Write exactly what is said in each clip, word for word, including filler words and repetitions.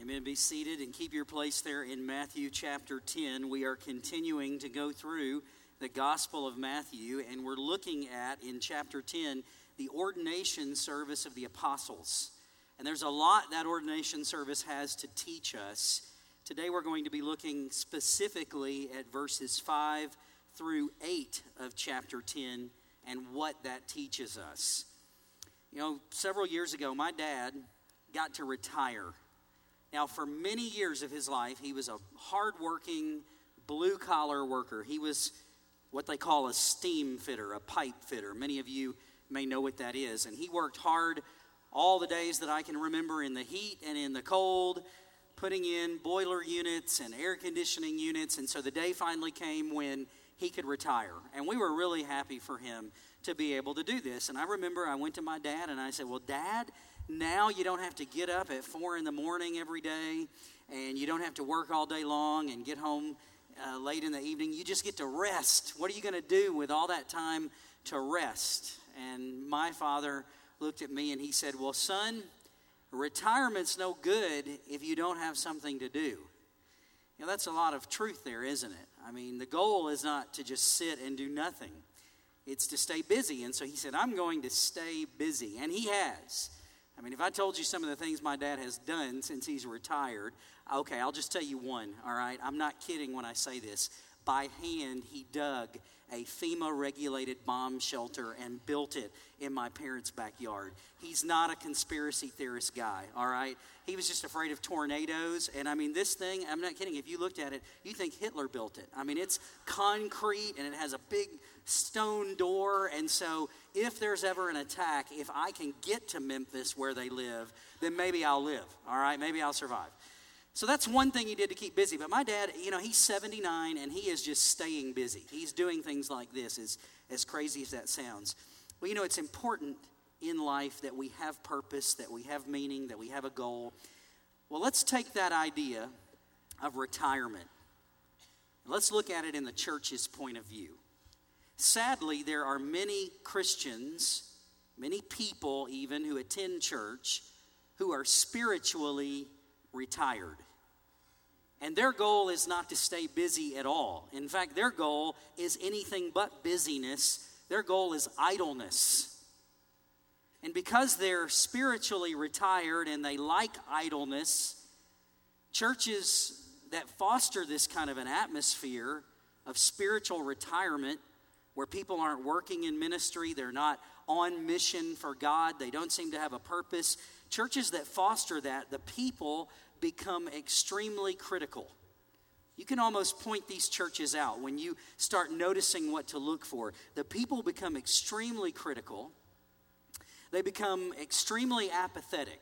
Amen. Be seated and keep your place there in Matthew chapter ten. We are continuing to go through the Gospel of Matthew, and we're looking at, in chapter ten, the ordination service of the apostles. And there's a lot that ordination service has to teach us. Today we're going to be looking specifically at verses five through eight of chapter ten and what that teaches us. You know, several years ago, my dad got to retire. Now, for many years of his life, he was a hardworking, blue-collar worker. He was what they call a steam fitter, a pipe fitter. Many of you may know what that is. And he worked hard all the days that I can remember in the heat and in the cold, putting in boiler units and air conditioning units. And so the day finally came when he could retire. And we were really happy for him to be able to do this. And I remember I went to my dad and I said, well, Dad, now you don't have to get up at four in the morning every day, and you don't have to work all day long and get home uh, late in the evening. You just get to rest. What are you going to do with all that time to rest? And my father looked at me and he said, well, son, retirement's no good if you don't have something to do. You know, that's a lot of truth there, isn't it? I mean, the goal is not to just sit and do nothing. It's to stay busy. And so he said, I'm going to stay busy. And he has. I mean, if I told you some of the things my dad has done since he's retired, okay, I'll just tell you one, all right? I'm not kidding when I say this. By hand, he dug a FEMA-regulated bomb shelter and built it in my parents' backyard. He's not a conspiracy theorist guy, all right? He was just afraid of tornadoes. And, I mean, this thing, I'm not kidding. If you looked at it, you think Hitler built it. I mean, it's concrete, and it has a big stone door. And so if there's ever an attack, if I can get to Memphis where they live, then maybe I'll live, all right? Maybe I'll survive. So that's one thing he did to keep busy. But my dad, you know, he's seventy-nine, and he is just staying busy. He's doing things like this, as, as crazy as that sounds. Well, you know, it's important in life that we have purpose, that we have meaning, that we have a goal. Well, let's take that idea of retirement. Let's look at it in the church's point of view. Sadly, there are many Christians, many people even who attend church, who are spiritually retired. And their goal is not to stay busy at all. In fact, their goal is anything but busyness. Their goal is idleness. And because they're spiritually retired and they like idleness, churches that foster this kind of an atmosphere of spiritual retirement, where people aren't working in ministry, they're not on mission for God, they don't seem to have a purpose. Churches that foster that, the people become extremely critical. You can almost point these churches out when you start noticing what to look for. The people become extremely critical. They become extremely apathetic.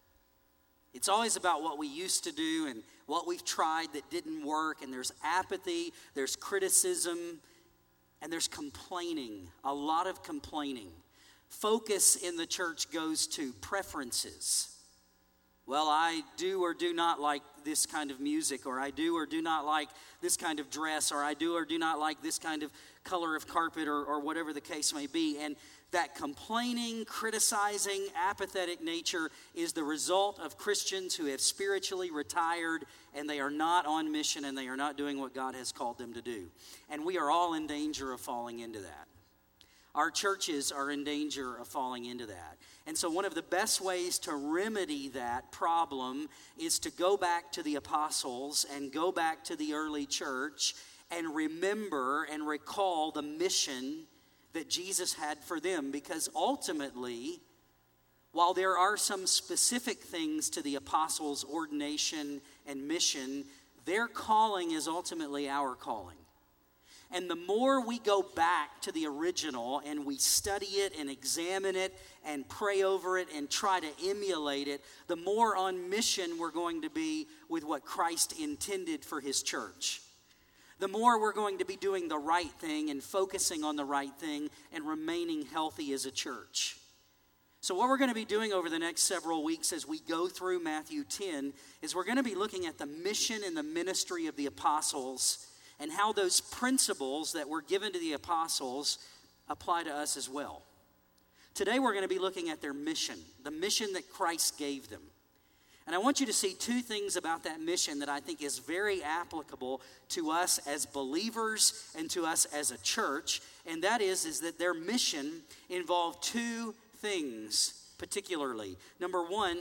It's always about what we used to do and what we've tried that didn't work, and there's apathy, there's criticism, and there's complaining, a lot of complaining. Focus in the church goes to preferences. Well, I do or do not like this kind of music, or I do or do not like this kind of dress, or I do or do not like this kind of color of carpet, or, or whatever the case may be. And that complaining, criticizing, apathetic nature is the result of Christians who have spiritually retired, and they are not on mission, and they are not doing what God has called them to do. And we are all in danger of falling into that. Our churches are in danger of falling into that. And so one of the best ways to remedy that problem is to go back to the apostles and go back to the early church and remember and recall the mission that Jesus had for them. Because ultimately, while there are some specific things to the apostles' ordination and mission, their calling is ultimately our calling. And the more we go back to the original and we study it and examine it and pray over it and try to emulate it, the more on mission we're going to be with what Christ intended for his church. The more we're going to be doing the right thing and focusing on the right thing and remaining healthy as a church. So what we're going to be doing over the next several weeks as we go through Matthew ten is we're going to be looking at the mission and the ministry of the apostles and how those principles that were given to the apostles apply to us as well. Today we're going to be looking at their mission, the mission that Christ gave them. And I want you to see two things about that mission that I think is very applicable to us as believers and to us as a church. And that is, is that their mission involved two things particularly. Number one,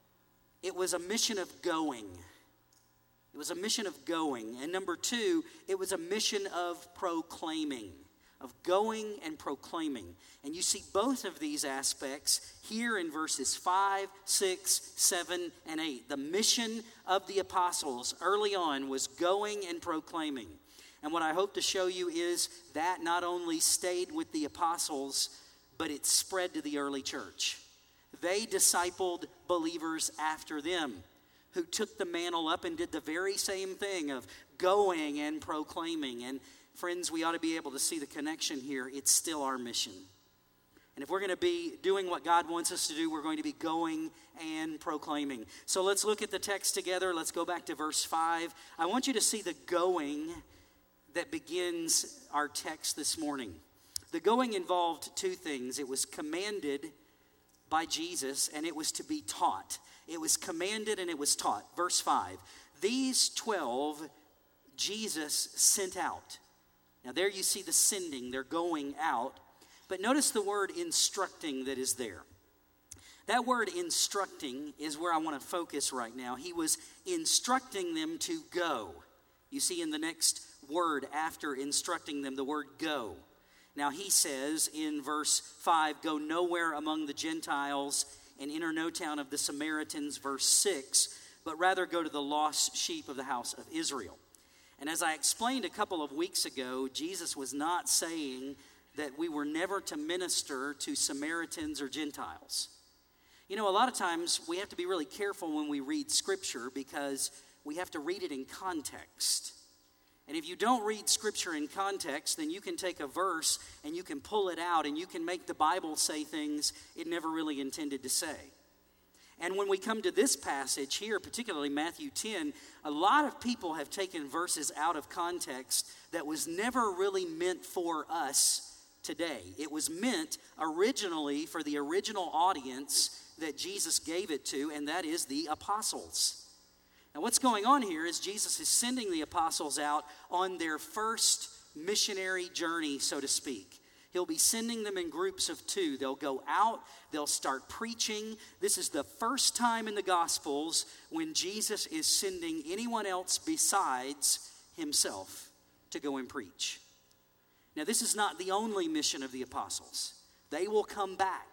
it was a mission of going. It was a mission of going. And number two, it was a mission of proclaiming, of going and proclaiming. And you see both of these aspects here in verses five, six, seven, and eight. The mission of the apostles early on was going and proclaiming. And what I hope to show you is that not only stayed with the apostles, but it spread to the early church. They discipled believers after them who took the mantle up and did the very same thing of going and proclaiming. And friends, we ought to be able to see the connection here. It's still our mission. And if we're going to be doing what God wants us to do, we're going to be going and proclaiming. So let's look at the text together. Let's go back to verse five. I want you to see the going that begins our text this morning. The going involved two things. It was commanded by Jesus, and it was to be taught. It was commanded and it was taught. Verse five, these twelve Jesus sent out. Now there you see the sending. They're going out. But notice the word instructing that is there. That word instructing is where I want to focus right now. He was instructing them to go. You see in the next word after instructing them, the word go. Now he says in verse five, go nowhere among the Gentiles and enter no town of the Samaritans, verse six, but rather go to the lost sheep of the house of Israel. And as I explained a couple of weeks ago, Jesus was not saying that we were never to minister to Samaritans or Gentiles. You know, a lot of times we have to be really careful when we read Scripture because we have to read it in context. And if you don't read Scripture in context, then you can take a verse and you can pull it out and you can make the Bible say things it never really intended to say. And when we come to this passage here, particularly Matthew ten, a lot of people have taken verses out of context that was never really meant for us today. It was meant originally for the original audience that Jesus gave it to, and that is the apostles. Now what's going on here is Jesus is sending the apostles out on their first missionary journey, so to speak. He'll be sending them in groups of two. They'll go out, they'll start preaching. This is the first time in the Gospels when Jesus is sending anyone else besides himself to go and preach. Now, this is not the only mission of the apostles. They will come back.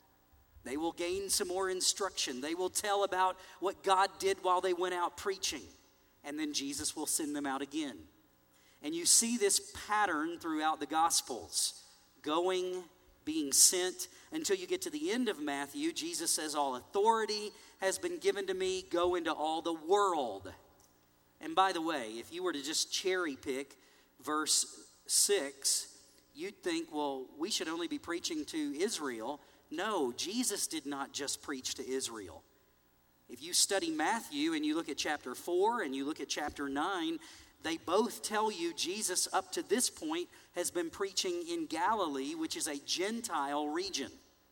They will gain some more instruction. They will tell about what God did while they went out preaching. And then Jesus will send them out again. And you see this pattern throughout the Gospels. Going, being sent, until you get to the end of Matthew. Jesus says, all authority has been given to me. Go into all the world. And by the way, if you were to just cherry pick verse six, you'd think, well, we should only be preaching to Israel. No, Jesus did not just preach to Israel. If you study Matthew and you look at chapter four and you look at chapter nine, they both tell you Jesus up to this point has been preaching in Galilee, which is a Gentile region.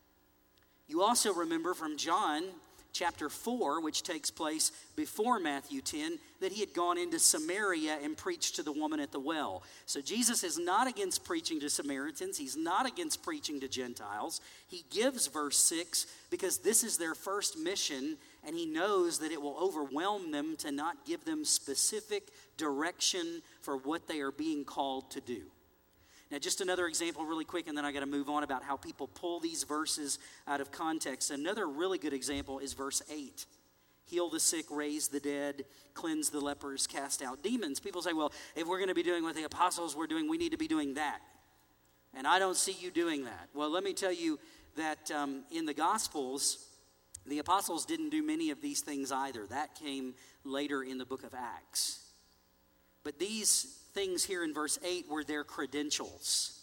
You also remember from John chapter four, which takes place before Matthew ten, that he had gone into Samaria and preached to the woman at the well. So Jesus is not against preaching to Samaritans. He's not against preaching to Gentiles. He gives verse six because this is their first mission, and he knows that it will overwhelm them to not give them specific direction for what they are being called to do. Now, just another example really quick, and then I got to move on about how people pull these verses out of context. Another really good example is verse eight. Heal the sick, raise the dead, cleanse the lepers, cast out demons. People say, well, if we're going to be doing what the apostles were doing, we need to be doing that. And I don't see you doing that. Well, let me tell you that um, in the Gospels, the apostles didn't do many of these things either. That came later in the book of Acts. But these things here in verse eight were their credentials.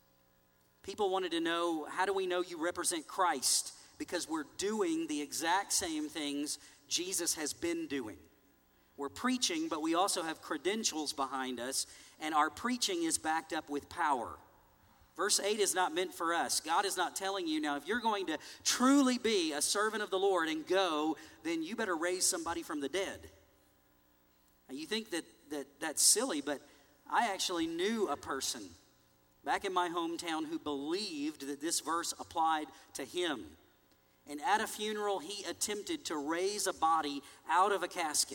People wanted to know, how do we know you represent Christ? Because we're doing the exact same things Jesus has been doing. We're preaching, but we also have credentials behind us, and our preaching is backed up with power. Verse eight is not meant for us. God is not telling you, now, if you're going to truly be a servant of the Lord and go, then you better raise somebody from the dead. Now, you think that, that that's silly, but I actually knew a person back in my hometown who believed that this verse applied to him. And at a funeral, he attempted to raise a body out of a casket,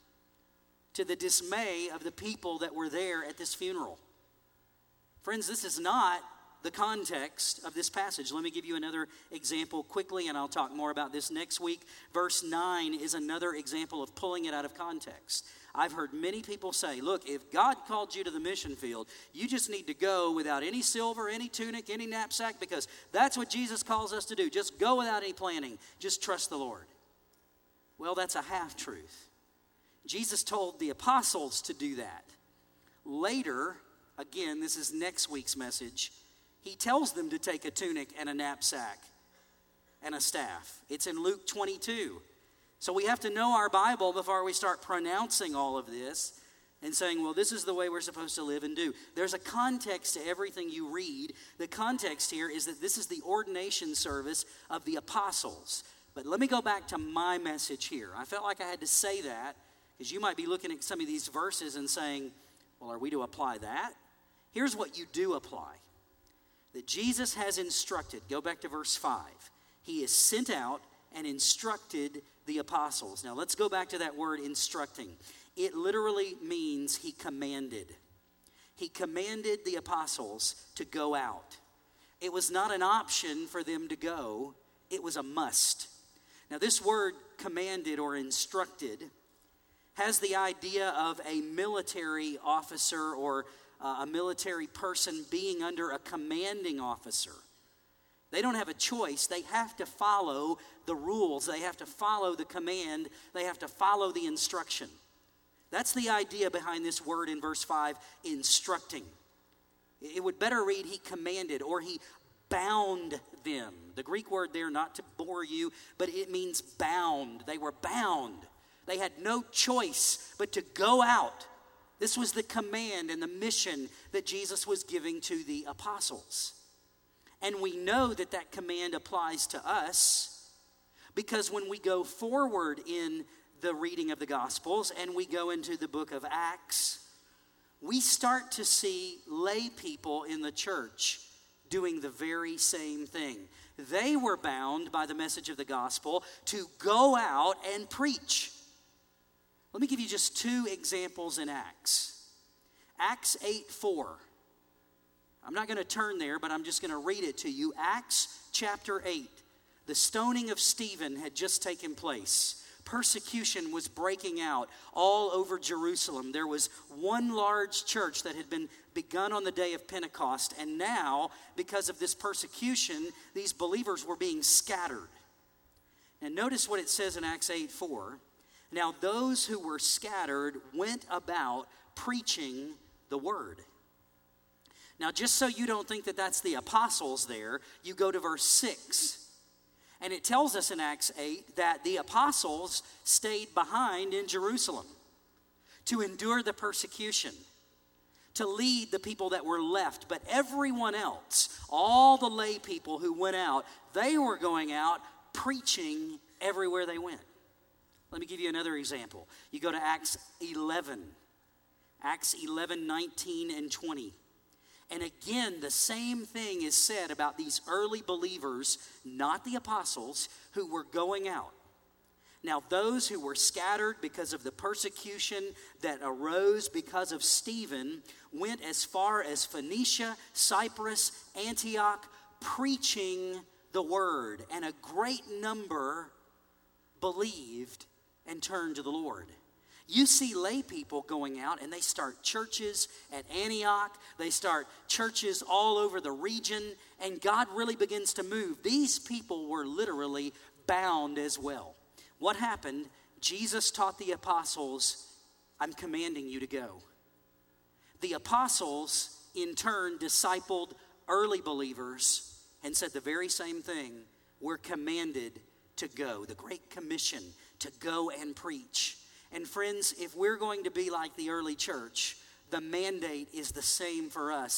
to the dismay of the people that were there at this funeral. Friends, this is not the context of this passage. Let me give you another example quickly, and I'll talk more about this next week. Verse nine is another example of pulling it out of context. I've heard many people say, look, if God called you to the mission field, you just need to go without any silver, any tunic, any knapsack, because that's what Jesus calls us to do. Just go without any planning. Just trust the Lord. Well, that's a half-truth. Jesus told the apostles to do that. Later, again, this is next week's message, he tells them to take a tunic and a knapsack and a staff. It's in Luke twenty-two. So we have to know our Bible before we start pronouncing all of this and saying, well, this is the way we're supposed to live and do. There's a context to everything you read. The context here is that this is the ordination service of the apostles. But let me go back to my message here. I felt like I had to say that because you might be looking at some of these verses and saying, well, are we to apply that? Here's what you do apply. That Jesus has instructed, go back to verse five. He is sent out and instructed the apostles. Now let's go back to that word instructing. It literally means he commanded. He commanded the apostles to go out. It was not an option for them to go. It was a must. Now this word commanded or instructed has the idea of a military officer or uh, a military person being under a commanding officer. They don't have a choice. They have to follow the rules. They have to follow the command. They have to follow the instruction. That's the idea behind this word in verse five, instructing. It would better read, he commanded or he bound them. The Greek word there, not to bore you, but it means bound. They were bound. They had no choice but to go out. This was the command and the mission that Jesus was giving to the apostles. And we know that that command applies to us because when we go forward in the reading of the Gospels and we go into the book of Acts, we start to see lay people in the church doing the very same thing. They were bound by the message of the gospel to go out and preach. Let me give you just two examples in Acts. Acts eight four. I'm not going to turn there, but I'm just going to read it to you. Acts chapter eight. The stoning of Stephen had just taken place. Persecution was breaking out all over Jerusalem. There was one large church that had been begun on the day of Pentecost, and now, because of this persecution, these believers were being scattered. And notice what it says in Acts eight four. Now those who were scattered went about preaching the word. Now, just so you don't think that that's the apostles there, you go to verse six. And it tells us in Acts eight that the apostles stayed behind in Jerusalem to endure the persecution, to lead the people that were left. But everyone else, all the lay people who went out, they were going out preaching everywhere they went. Let me give you another example. You go to Acts eleven. Acts eleven, nineteen, and twenty. And again, the same thing is said about these early believers, not the apostles, who were going out. Now, those who were scattered because of the persecution that arose because of Stephen went as far as Phoenicia, Cyprus, Antioch, preaching the word. And a great number believed and turned to the Lord. You see lay people going out and they start churches at Antioch. They start churches all over the region, and God really begins to move. These people were literally bound as well. What happened? Jesus taught the apostles, I'm commanding you to go. The apostles, in turn, discipled early believers and said the very same thing. We're commanded to go. The Great Commission, to go and preach. And friends, if we're going to be like the early church, the mandate is the same for us.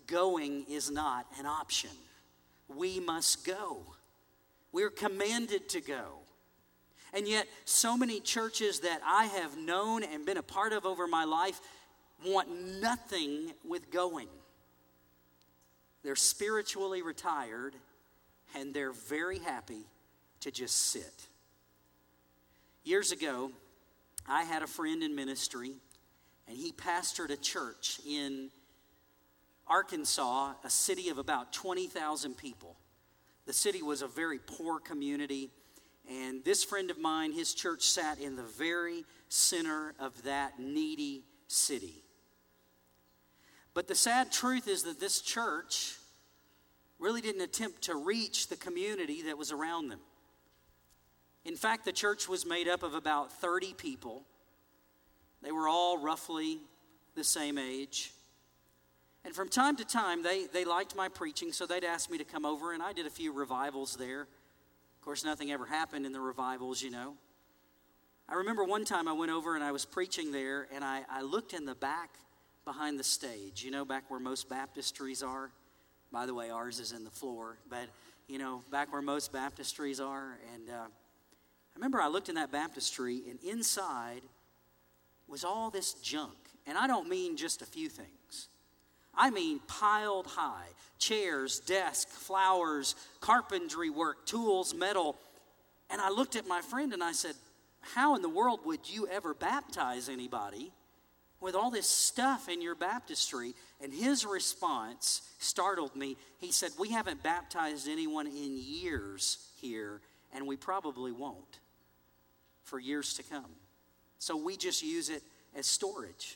going is not an option. We must go. We're commanded to go. And yet, so many churches that I have known and been a part of over my life want nothing with going. They're spiritually retired, and they're very happy to just sit. Years ago, I had a friend in ministry, and he pastored a church in Arkansas, a city of about twenty thousand people. The city was a very poor community, and this friend of mine, his church sat in the very center of that needy city. But the sad truth is that this church really didn't attempt to reach the community that was around them. In fact, the church was made up of about thirty people. They were all roughly the same age. And from time to time, they, they liked my preaching, so they'd ask me to come over, and I did a few revivals there. Of course, nothing ever happened in the revivals, you know. I remember one time I went over and I was preaching there, and I, I looked in the back behind the stage, you know, back where most baptistries are. By the way, ours is in the floor, but, you know, back where most baptistries are. And uh, I remember I looked in that baptistry, and inside was all this junk. And I don't mean just a few things. I mean piled high, chairs, desk, flowers, carpentry work, tools, metal. And I looked at my friend and I said, how in the world would you ever baptize anybody with all this stuff in your baptistry? And his response startled me. He said, we haven't baptized anyone in years here, and we probably won't for years to come. So we just use it as storage.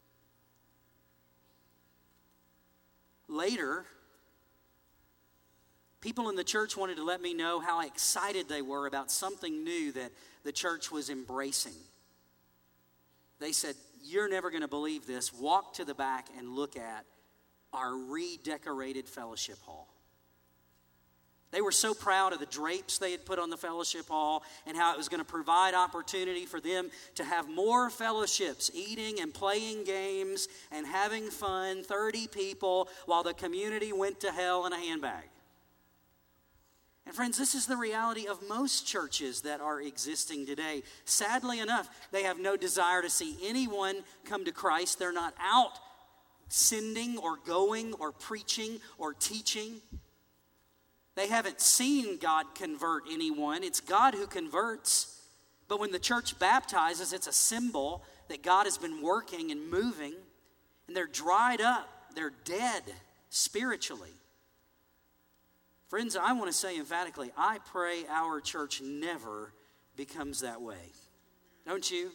Later, people in the church wanted to let me know how excited they were about something new that the church was embracing. They said, you're never going to believe this. Walk to the back and look at our redecorated fellowship hall. They were so proud of the drapes they had put on the fellowship hall and how it was going to provide opportunity for them to have more fellowships, eating and playing games and having fun, thirty people, while the community went to hell in a handbag. And friends, this is the reality of most churches that are existing today. Sadly enough, they have no desire to see anyone come to Christ. They're not out sending or going or preaching or teaching. They haven't seen God convert anyone. It's God who converts. But when the church baptizes, it's a symbol that God has been working and moving. And they're dried up. They're dead spiritually. Friends, I want to say emphatically, I pray our church never becomes that way. Don't you?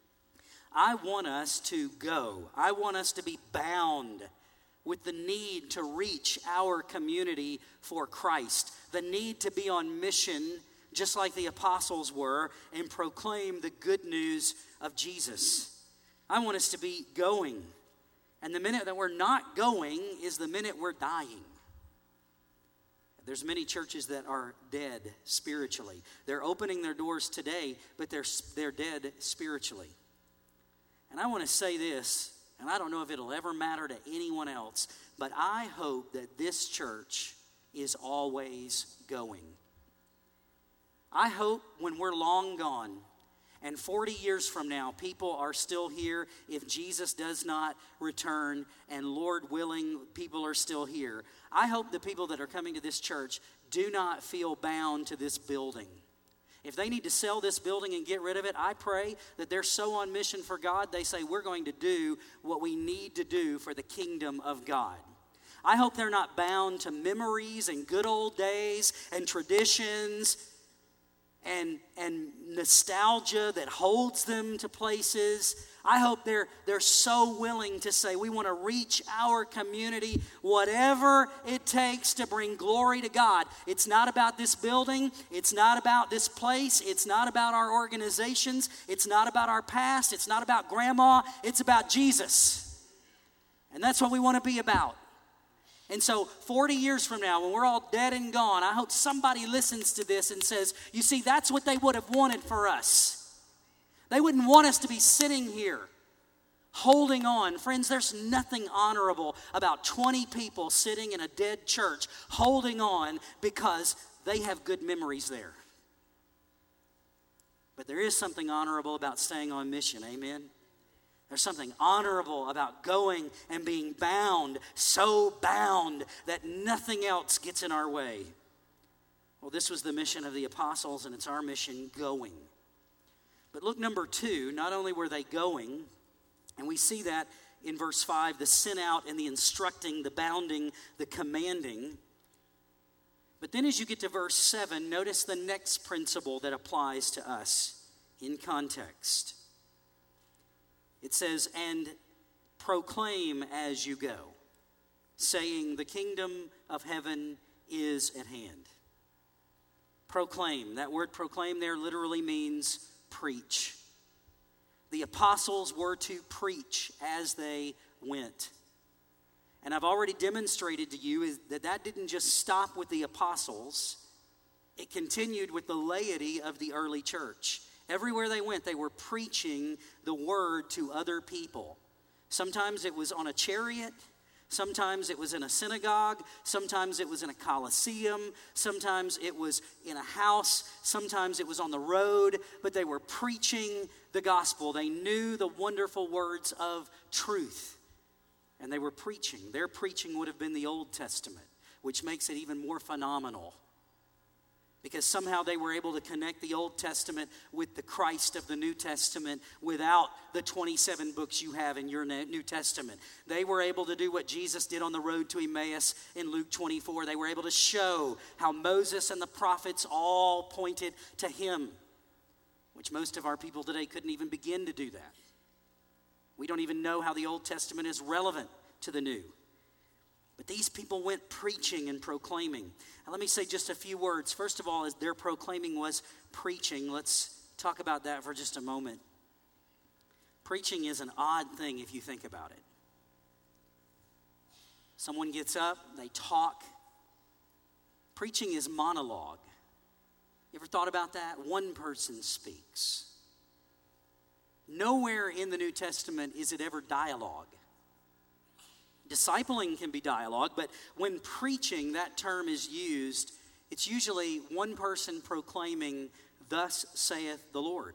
I want us to go. I want us to be bound with the need to reach our community for Christ, the need to be on mission just like the apostles were and proclaim the good news of Jesus. I want us to be going. And the minute that we're not going is the minute we're dying. There's many churches that are dead spiritually. They're opening their doors today, but they're, they're dead spiritually. And I want to say this, and I don't know if it'll ever matter to anyone else, but I hope that this church is always going. I hope when we're long gone, and forty years from now, people are still here if Jesus does not return, and Lord willing, people are still here. I hope the people that are coming to this church do not feel bound to this building. If they need to sell this building and get rid of it, I pray that they're so on mission for God, they say, we're going to do what we need to do for the kingdom of God. I hope they're not bound to memories and good old days and traditions and, and nostalgia that holds them to places. I hope they're, they're so willing to say, we want to reach our community, whatever it takes to bring glory to God. It's not about this building. It's not about this place. It's not about our organizations. It's not about our past. It's not about grandma. It's about Jesus. And that's what we want to be about. And so forty years from now, when we're all dead and gone, I hope somebody listens to this and says, you see, that's what they would have wanted for us. They wouldn't want us to be sitting here Holding on. Friends, there's nothing honorable about twenty people sitting in a dead church holding on because they have good memories there. But there is something honorable about staying on mission, amen? There's something honorable about going and being bound, so bound that nothing else gets in our way. Well, this was the mission of the apostles, and it's our mission, going. But look, number two, not only were they going, and we see that in verse five, the sent out and the instructing, the bounding, the commanding. But then as you get to verse seven, notice the next principle that applies to us in context. It says, and proclaim as you go, saying the kingdom of heaven is at hand. Proclaim. That word proclaim there literally means preach. The apostles were to preach as they went. And I've already demonstrated to you is that that didn't just stop with the apostles. It continued with the laity of the early church. Everywhere they went, they were preaching the word to other people. Sometimes it was on a chariot. Sometimes it was in a synagogue. Sometimes it was in a coliseum. Sometimes it was in a house. Sometimes it was on the road. But they were preaching the gospel. They knew the wonderful words of truth. And they were preaching. Their preaching would have been the Old Testament, which makes it even more phenomenal. Because somehow they were able to connect the Old Testament with the Christ of the New Testament without the twenty-seven books you have in your New Testament. They were able to do what Jesus did on the road to Emmaus in Luke twenty-four. They were able to show how Moses and the prophets all pointed to him, which most of our people today couldn't even begin to do that. We don't even know how the Old Testament is relevant to the New. But these people went preaching and proclaiming. Now, let me say just a few words. First of all, as their proclaiming was preaching, let's talk about that for just a moment. Preaching is an odd thing if you think about it. Someone gets up, they talk. Preaching is monologue. You ever thought about that? One person speaks. Nowhere in the New Testament is it ever dialogue. Discipling can be dialogue, but when preaching, that term is used, it's usually one person proclaiming, "Thus saith the Lord."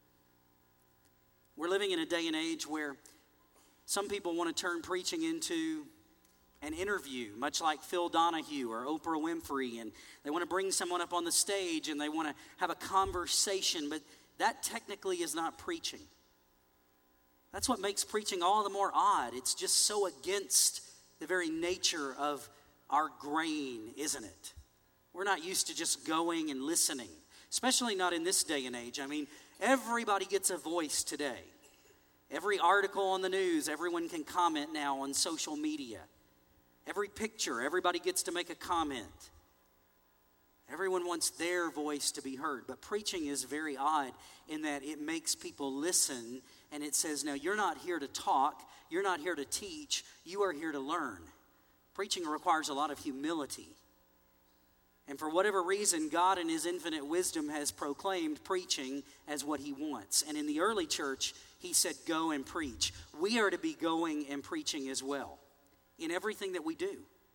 We're living in a day and age where some people want to turn preaching into an interview, much like Phil Donahue or Oprah Winfrey, and they want to bring someone up on the stage and they want to have a conversation, but that technically is not preaching. That's what makes preaching all the more odd. It's just so against the very nature of our grain, isn't it? We're not used to just going and listening, especially not in this day and age. I mean, everybody gets a voice today. Every article on the news, everyone can comment now on social media. Every picture, everybody gets to make a comment. Everyone wants their voice to be heard. But preaching is very odd in that it makes people listen. And it says, now, you're not here to talk. You're not here to teach. You are here to learn. Preaching requires a lot of humility. And for whatever reason, God in his infinite wisdom has proclaimed preaching as what he wants. And in the early church, he said, go and preach. We are to be going and preaching as well in everything that we do.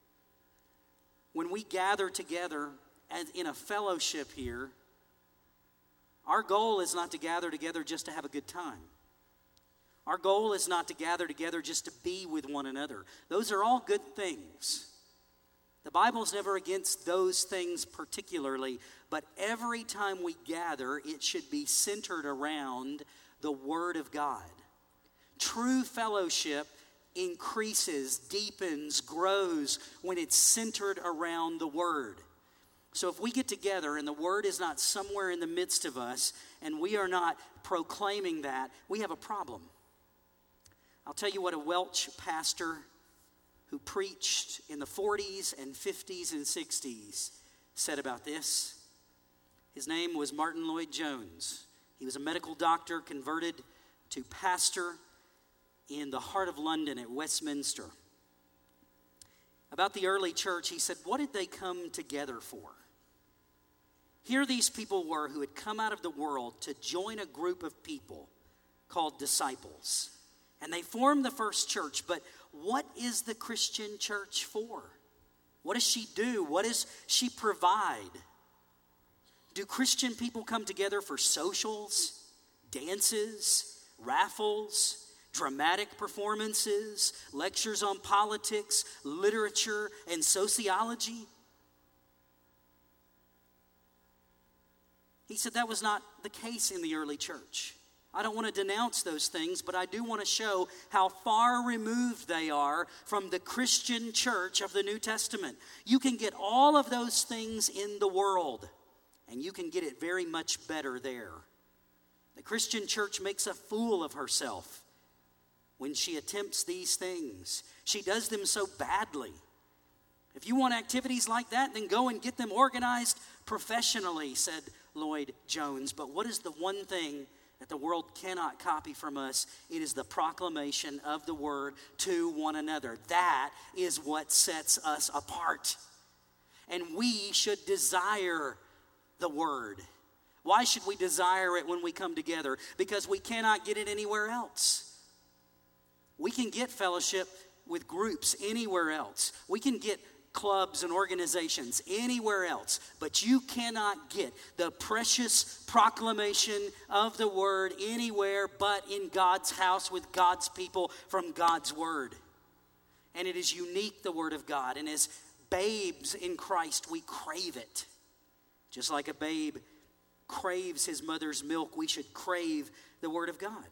When we gather together as in a fellowship here, our goal is not to gather together just to have a good time. Our goal is not to gather together just to be with one another. Those are all good things. The Bible's never against those things particularly, but every time we gather, it should be centered around the Word of God. True fellowship increases, deepens, grows when it's centered around the Word. So if we get together and the Word is not somewhere in the midst of us and we are not proclaiming that, we have a problem. I'll tell you what a Welsh pastor who preached in the forties and fifties and sixties said about this. His name was Martin Lloyd-Jones. He was a medical doctor converted to pastor in the heart of London at Westminster. About the early church, he said, what did they come together for? Here these people were who had come out of the world to join a group of people called disciples. And they formed the first church. But what is the Christian church for? What does she do? What does she provide? Do Christian people come together for socials, dances, raffles, dramatic performances, lectures on politics, literature, and sociology? He said that was not the case in the early church. I don't want to denounce those things, but I do want to show how far removed they are from the Christian church of the New Testament. You can get all of those things in the world, and you can get it very much better there. The Christian church makes a fool of herself when she attempts these things. She does them so badly. If you want activities like that, then go and get them organized professionally, said Lloyd Jones. But what is the one thing that the world cannot copy from us? It is the proclamation of the word to one another. That is what sets us apart. And we should desire the word. Why should we desire it when we come together? Because we cannot get it anywhere else. We can get fellowship with groups anywhere else. We can get clubs and organizations anywhere else, but you cannot get the precious proclamation of the word anywhere but in God's house with God's people from God's word. And it is unique, the word of God, and as babes in Christ, we crave it. Just like a babe craves his mother's milk, we should crave the word of God.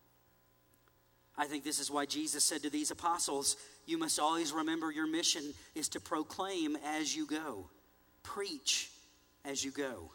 I think this is why Jesus said to these apostles, you must always remember your mission is to proclaim as you go. Preach as you go.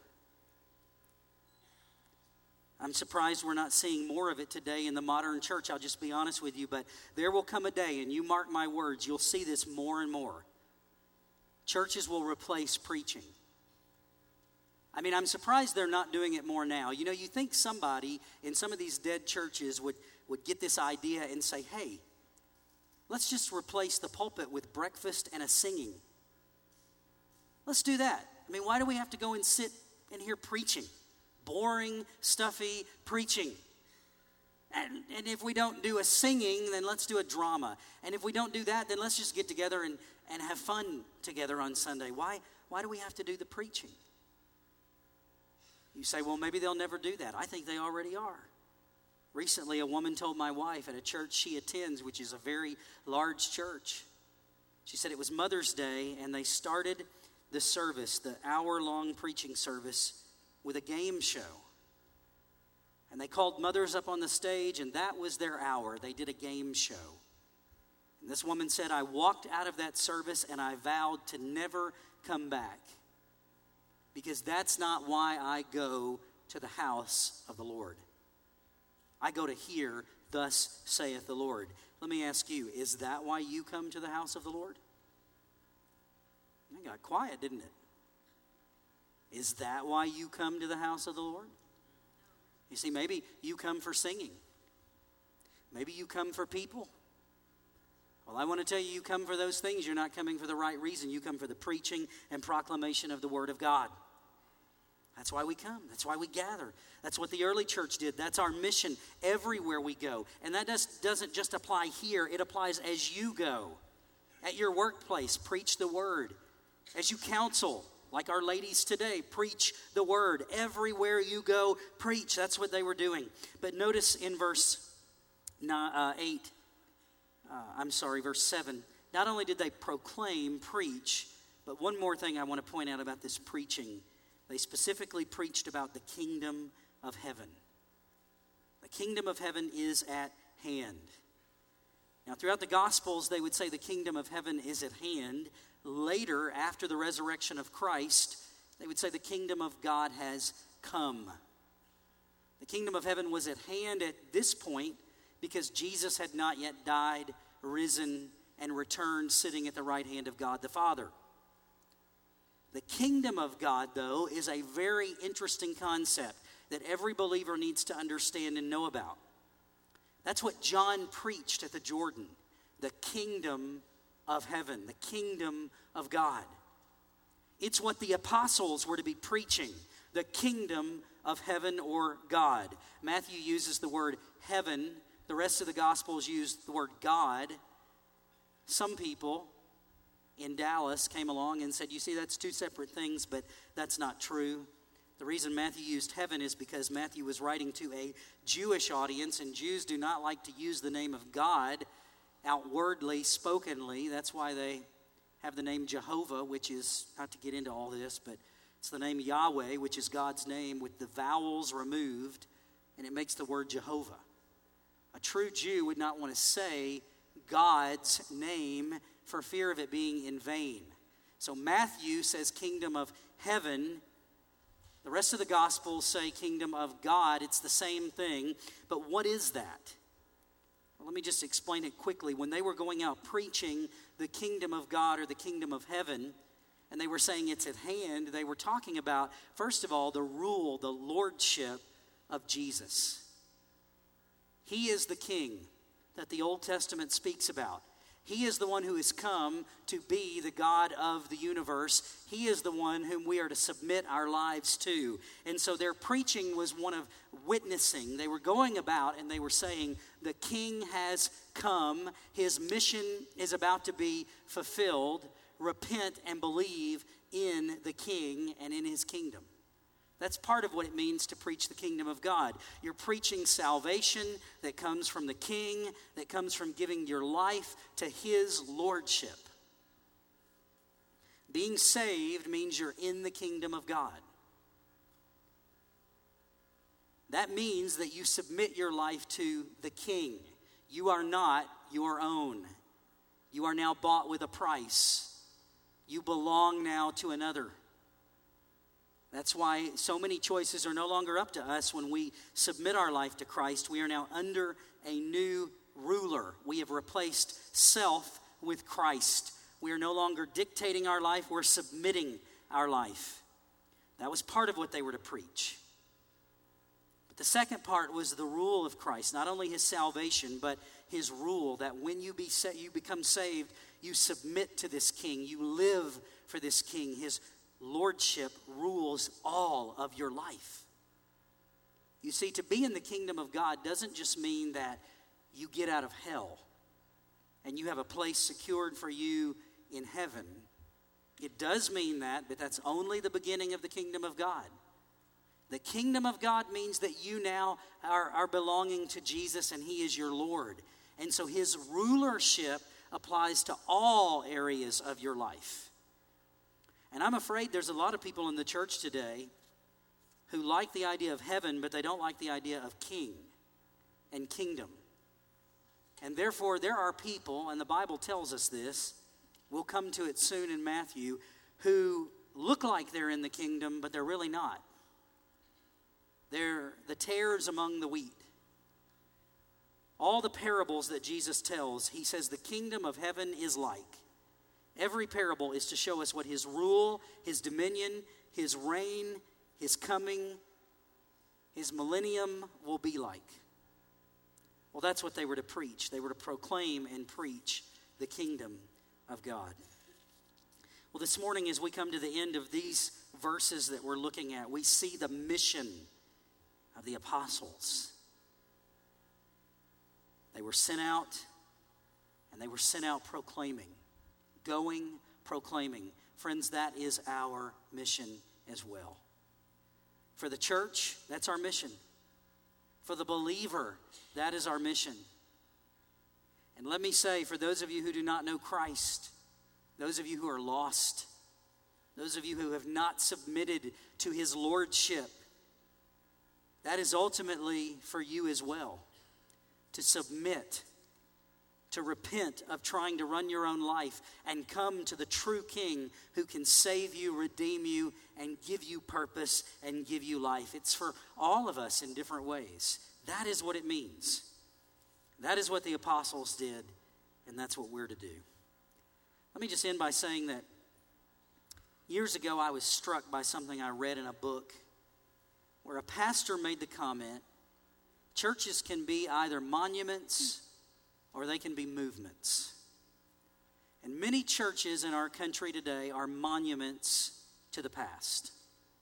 I'm surprised we're not seeing more of it today in the modern church. I'll just be honest with you, but there will come a day, and you mark my words, you'll see this more and more. Churches will replace preaching. I mean, I'm surprised they're not doing it more now. You know, you think somebody in some of these dead churches would, would get this idea and say, hey, let's just replace the pulpit with breakfast and a singing. Let's do that. I mean, why do we have to go and sit and hear preaching? Boring, stuffy preaching. And, and if we don't do a singing, then let's do a drama. And if we don't do that, then let's just get together and, and have fun together on Sunday. Why, why do we have to do the preaching? You say, well, maybe they'll never do that. I think they already are. Recently, a woman told my wife at a church she attends, which is a very large church, she said it was Mother's Day, and they started the service, the hour-long preaching service, with a game show. And they called mothers up on the stage, and that was their hour. They did a game show. And this woman said, I walked out of that service, and I vowed to never come back, because that's not why I go to the house of the Lord. I go to hear, thus saith the Lord. Let me ask you, is that why you come to the house of the Lord? It got quiet, didn't it? Is that why you come to the house of the Lord? You see, maybe you come for singing. Maybe you come for people. Well, I want to tell you, you come for those things. You're not coming for the right reason. You come for the preaching and proclamation of the Word of God. That's why we come. That's why we gather. That's what the early church did. That's our mission everywhere we go. And that does, doesn't just apply here. It applies as you go. At your workplace, preach the Word. As you counsel, like our ladies today, preach the Word. Everywhere you go, preach. That's what they were doing. But notice in verse eight, uh, I'm sorry, verse seven, not only did they proclaim, preach, but one more thing I want to point out about this preaching. They specifically preached about the kingdom of heaven. The kingdom of heaven is at hand. Now, throughout the Gospels, they would say the kingdom of heaven is at hand. Later, after the resurrection of Christ, they would say the kingdom of God has come. The kingdom of heaven was at hand at this point because Jesus had not yet died, risen, and returned, sitting at the right hand of God the Father. The kingdom of God, though, is a very interesting concept that every believer needs to understand and know about. That's what John preached at the Jordan, the kingdom of heaven, the kingdom of God. It's what the apostles were to be preaching, the kingdom of heaven or God. Matthew uses the word heaven the rest of the Gospels use the word God, some people in Dallas came along and said, you see, that's two separate things, but that's not true. The reason Matthew used heaven is because Matthew was writing to a Jewish audience, and Jews do not like to use the name of God outwardly, spokenly. That's why they have the name Jehovah, which is, not to get into all this, but it's the name Yahweh, which is God's name with the vowels removed, and it makes the word Jehovah. A true Jew would not want to say God's name for fear of it being in vain. So Matthew says kingdom of heaven. The rest of the Gospels say kingdom of God. It's the same thing. But what is that? Well, let me just explain it quickly. When they were going out preaching the kingdom of God or the kingdom of heaven, and they were saying it's at hand, they were talking about, first of all, the rule, the lordship of Jesus. He is the king that the Old Testament speaks about. He is the one who has come to be the God of the universe. He is the one whom we are to submit our lives to. And so their preaching was one of witnessing. They were going about and they were saying, the king has come. His mission is about to be fulfilled. Repent and believe in the king and in his kingdom. That's part of what it means to preach the kingdom of God. You're preaching salvation that comes from the king, that comes from giving your life to his lordship. Being saved means you're in the kingdom of God. That means that you submit your life to the king. You are not your own. You are now bought with a price. You belong now to another. That's why so many choices are no longer up to us when we submit our life to Christ. We are now under a new ruler. We have replaced self with Christ. We are no longer dictating our life, we're submitting our life. That was part of what they were to preach. But the second part was the rule of Christ, not only his salvation, but his rule, that when you, be sa- you become saved, you submit to this king, you live for this king. His lordship rules all of your life. You see, to be in the kingdom of God doesn't just mean that you get out of hell and you have a place secured for you in heaven. It does mean that, but that's only the beginning of the kingdom of God. The kingdom of God means that you now are, are belonging to Jesus and he is your Lord. And so his rulership applies to all areas of your life. And I'm afraid there's a lot of people in the church today who like the idea of heaven, but they don't like the idea of king and kingdom. And therefore, there are people, and the Bible tells us this, we'll come to it soon in Matthew, who look like they're in the kingdom, but they're really not. They're the tares among the wheat. All the parables that Jesus tells, he says the kingdom of heaven is like. Every parable is to show us what his rule, his dominion, his reign, his coming, his millennium will be like. Well, that's what they were to preach. They were to proclaim and preach the kingdom of God. Well, this morning as we come to the end of these verses that we're looking at, we see the mission of the apostles. They were sent out, and they were sent out proclaiming. Going, proclaiming. Friends, that is our mission as well. For the church, that's our mission. For the believer, that is our mission. And let me say, for those of you who do not know Christ, those of you who are lost, those of you who have not submitted to his lordship, that is ultimately for you as well. To submit, to repent of trying to run your own life and come to the true King who can save you, redeem you, and give you purpose and give you life. It's for all of us in different ways. That is what it means. That is what the apostles did, and that's what we're to do. Let me just end by saying that years ago I was struck by something I read in a book where a pastor made the comment, churches can be either monuments or they can be movements. And many churches in our country today are monuments to the past.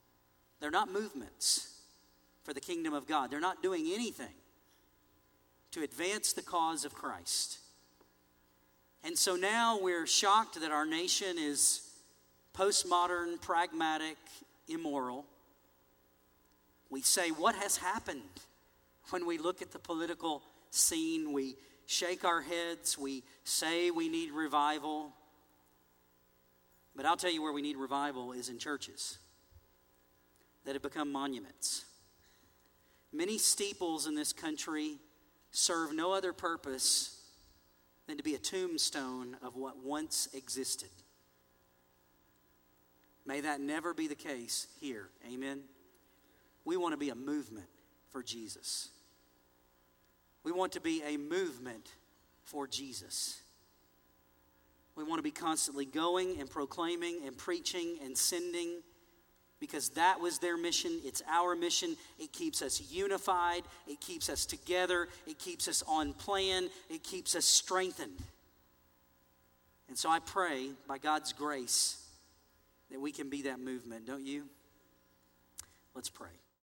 They're not movements for the kingdom of God. They're not doing anything to advance the cause of Christ. And so now we're shocked that our nation is postmodern, pragmatic, immoral. We say, what has happened? When we look at the political scene, we shake our heads, we say we need revival. But I'll tell you where we need revival is in churches that have become monuments. Many steeples in this country serve no other purpose than to be a tombstone of what once existed. May that never be the case here. Amen. We want to be a movement for Jesus. We want to be a movement for Jesus. We want to be constantly going and proclaiming and preaching and sending, because that was their mission. It's our mission. It keeps us unified. It keeps us together. It keeps us on plan. It keeps us strengthened. And so I pray, by God's grace, that we can be that movement, don't you? Let's pray.